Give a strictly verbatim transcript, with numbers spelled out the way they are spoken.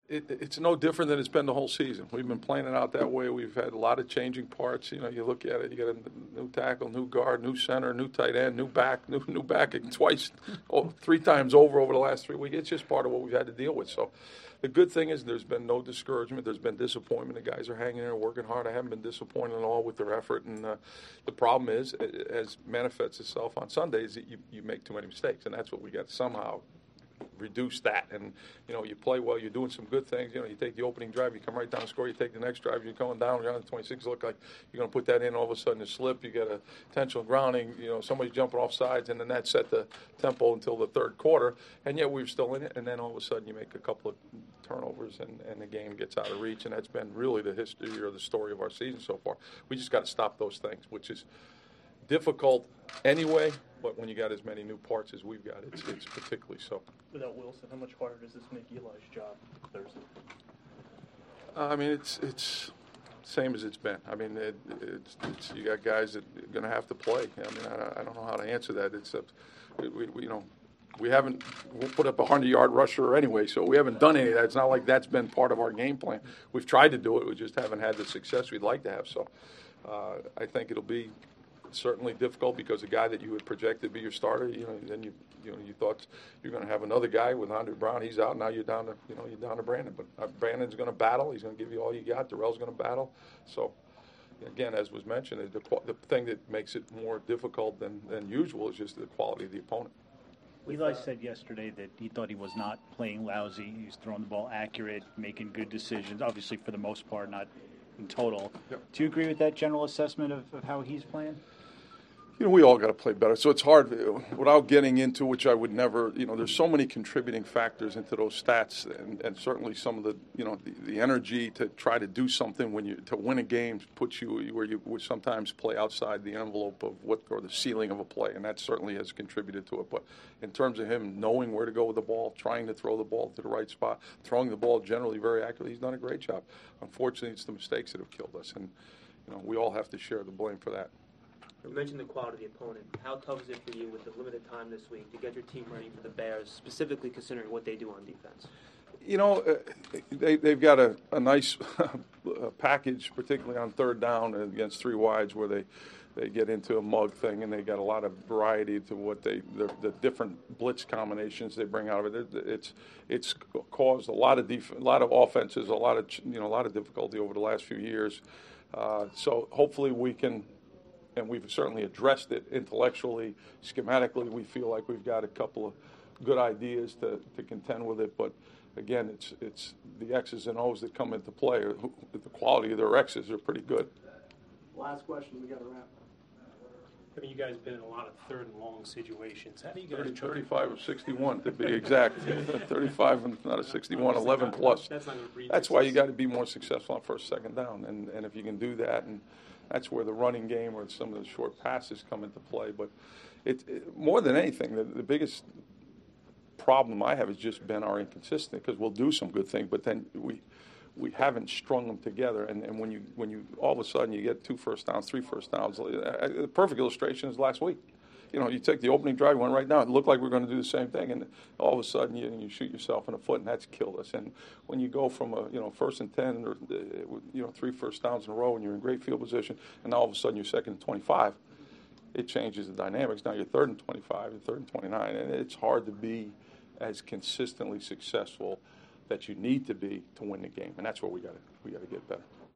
It, it's no different than it's been the whole season. We've been playing it out that way. We've had a lot of changing parts. You know, you look at it, you got a new tackle, new guard, new center, new tight end, new back, new new back twice, oh, three times over over the last three weeks. It's just part of what we've had to deal with. So the good thing is there's been no discouragement. There's been disappointment. The guys are hanging there, working hard. I haven't been disappointed at all with their effort. And uh, the problem is, as manifests itself on Sundays, you, you make too many mistakes. And that's what we got to somehow reduce that. And, you know, you play well, you're doing some good things. You know, you take the opening drive, you come right down and score. You take the next drive, you're going down, you're on the twenty-six, look like you're going to put that in. All of a sudden, you slip, you get a intentional grounding, you know, somebody's jumping off sides, and then that set the tempo until the third quarter. And yet we were still in it, and then all of a sudden you make a couple of turnovers, and, and the game gets out of reach. And that's been really the history or the story of our season so far. We just got to stop those things, which is difficult anyway, but when you got as many new parts as we've got, it's it's particularly so. Without Wilson, how much harder does this make Eli's job Thursday? Uh, I mean, it's it's same as it's been. I mean, it, it's, it's you got guys that are going to have to play. I mean, I, I don't know how to answer that. It's a, we, we you know we haven't we'll put up a hundred-yard rusher anyway, so we haven't done any of that. It's not like that's been part of our game plan. We've tried to do it. We just haven't had the success we'd like to have. So uh, I think it'll be certainly difficult because the guy that you would project to be your starter, you know, then you you know you thought you're going to have another guy with Andre Brown. He's out now. You're down to you know you're down to Brandon, but uh, Brandon's going to battle. He's going to give you all you got. Darrell's going to battle. So again, as was mentioned, the the thing that makes it more difficult than than usual is just the quality of the opponent. Eli said yesterday that he thought he was not playing lousy. He's throwing the ball accurate, making good decisions. Obviously, for the most part, not in total. Yep. Do you agree with that general assessment of, of how he's playing? You know, we all got to play better. So it's hard without getting into, which I would never, you know, there's so many contributing factors into those stats, and, and certainly some of the, you know, the, the energy to try to do something when you, to win a game puts you where you would sometimes play outside the envelope of what, or the ceiling of a play, and that certainly has contributed to it. But in terms of him knowing where to go with the ball, trying to throw the ball to the right spot, throwing the ball generally very accurately, he's done a great job. Unfortunately, it's the mistakes that have killed us, and, you know, we all have to share the blame for that. You mentioned the quality of the opponent. How tough is it for you with the limited time this week to get your team ready for the Bears, specifically considering what they do on defense? You know, uh, they, they've got a, a nice package, particularly on third down against three wides, where they, they get into a mug thing, and they got a lot of variety to what they the, the different blitz combinations they bring out of it. It's it's caused a lot of def- a lot of offenses, a lot of you know a lot of difficulty over the last few years. Uh, so hopefully we can. And we've certainly addressed it intellectually, schematically. We feel like we've got a couple of good ideas to, to contend with it. But again, it's it's the X's and O's that come into play. The quality of their X's are pretty good. Last question, we got to wrap. I mean, you guys have been in a lot of third and long situations. How do you guys? thirty, thirty-five of sixty-one to be exact. thirty-five and not a sixty-one, eleven plus. That's not going to breathe. That's why you got to be more successful on first, second down, and and if you can do that, and that's where the running game or some of the short passes come into play. But it, it more than anything, the, the biggest problem I have has just been our inconsistency, because we'll do some good things, but then we we haven't strung them together. And, and when you when you all of a sudden you get two first downs, three first downs, the perfect illustration is last week. You know, you take the opening drive, went right down. It looked like we were going to do the same thing, and all of a sudden you, you shoot yourself in the foot, and that's killed us. And when you go from a you know first and ten, or you know three first downs in a row, and you're in great field position, and all of a sudden you're second and twenty-five, it changes the dynamics. Now you're third and twenty-five, you're third and twenty-nine, and it's hard to be as consistently successful that you need to be to win the game, and that's where we got to we got to get better.